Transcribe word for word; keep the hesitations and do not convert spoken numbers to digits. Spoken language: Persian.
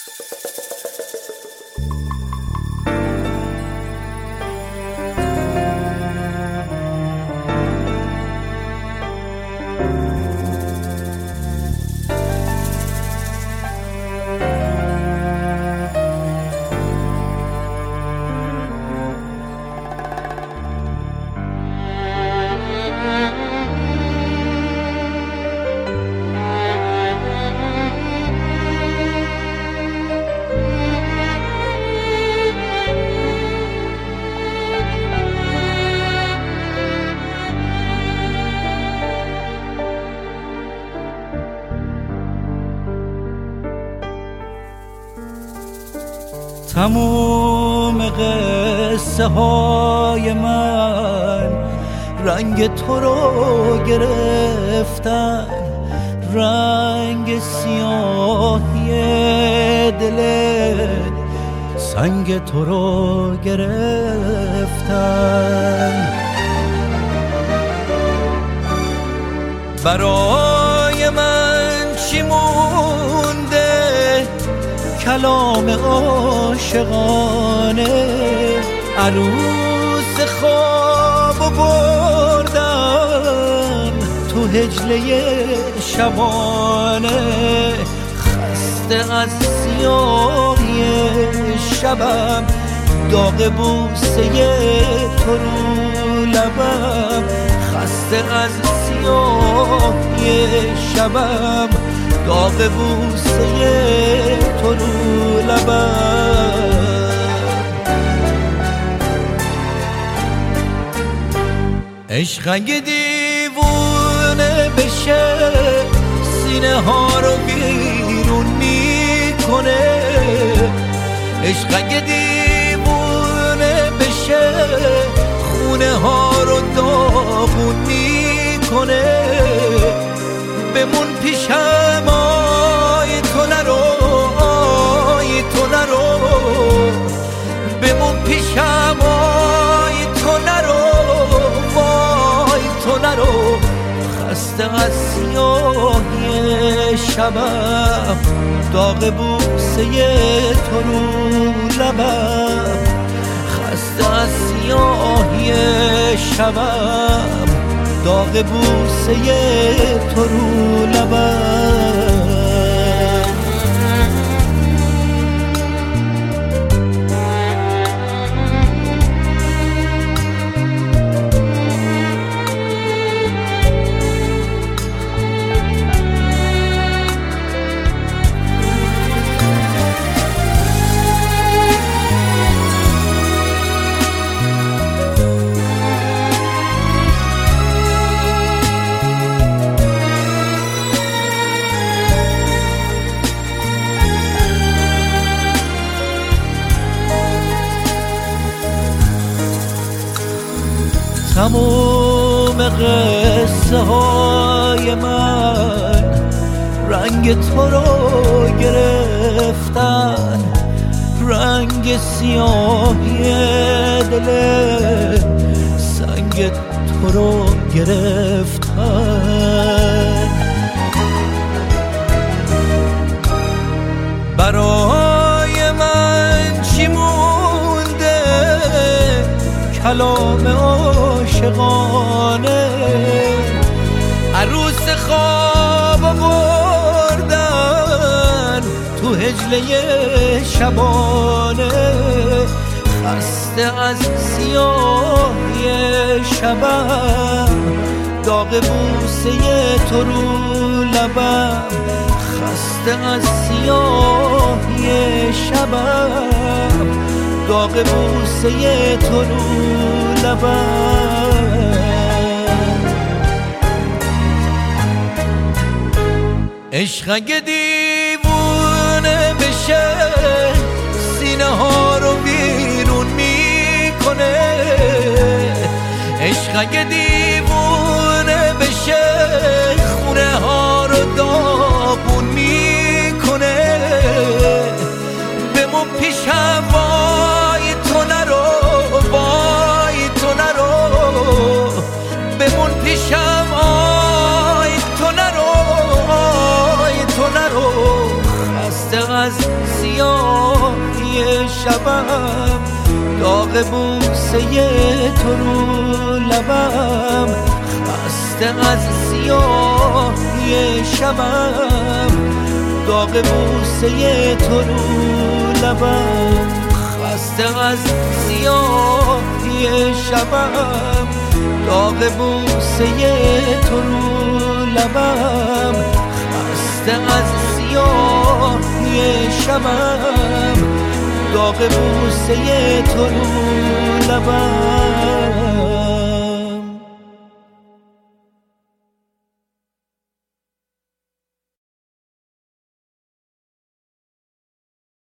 تموم قصه های من رنگ تو رو گرفتن، رنگ سیاهی دل سنگ تو رو گرفتن. برای من چی مونده کلام عاشقانه، عروس خواب بردم تو هجله شبانه. خسته از سیاهی شبم، داغ بوسه تو رو لبم. خسته از سیاهی شبم، داغ بوسه تو رو لبم. عشق اگه دیوونه بشه سینه ها رو بیرون میکنه. عشق اگه دیوونه بشه خونه ها رو داغون میکنه. بمون پیشم آی تو نرو، آی تو نرو. بمون پیشم آی تو نرو، وای تو نرو. خسته از سیاهی شبم، داغ بوسه تو رو لبم. خسته از سیاهی شبم، داغ بوسه تو رو لبم. تموم قصه های من رنگ تو رو گرفتن، رنگ سیاهی دل سنگ تو رو گرفتن. برای من چی مونده کلام عاشقانه، عروس خواب بردن تو هجله شبانه. خسته از سیاهی شبم، داغ بوسه تو رو لبم. خسته از سیاهی شبم، داغ بوسه تو رو لبم. عشق اگه دیوونه بشه سینه ها رو بیرون میکنه. عشق اگه دیوونه بشه خونه ها رو داغون میکنه. بمون پیشم وای تو نرو، وای تو نرو. بمون پیشم آی تو نرو، آی تو نرو. خسته از سیاه شبم، داغ بوسه تو رو لبم، خسته از سیاهی شبم، داغ بوسه تو رو لبم، خسته از سیاهی شبم، داغ بوسه تو رو لبم، خسته از سیاهی شبم، داغ بوسه تو رو لبم.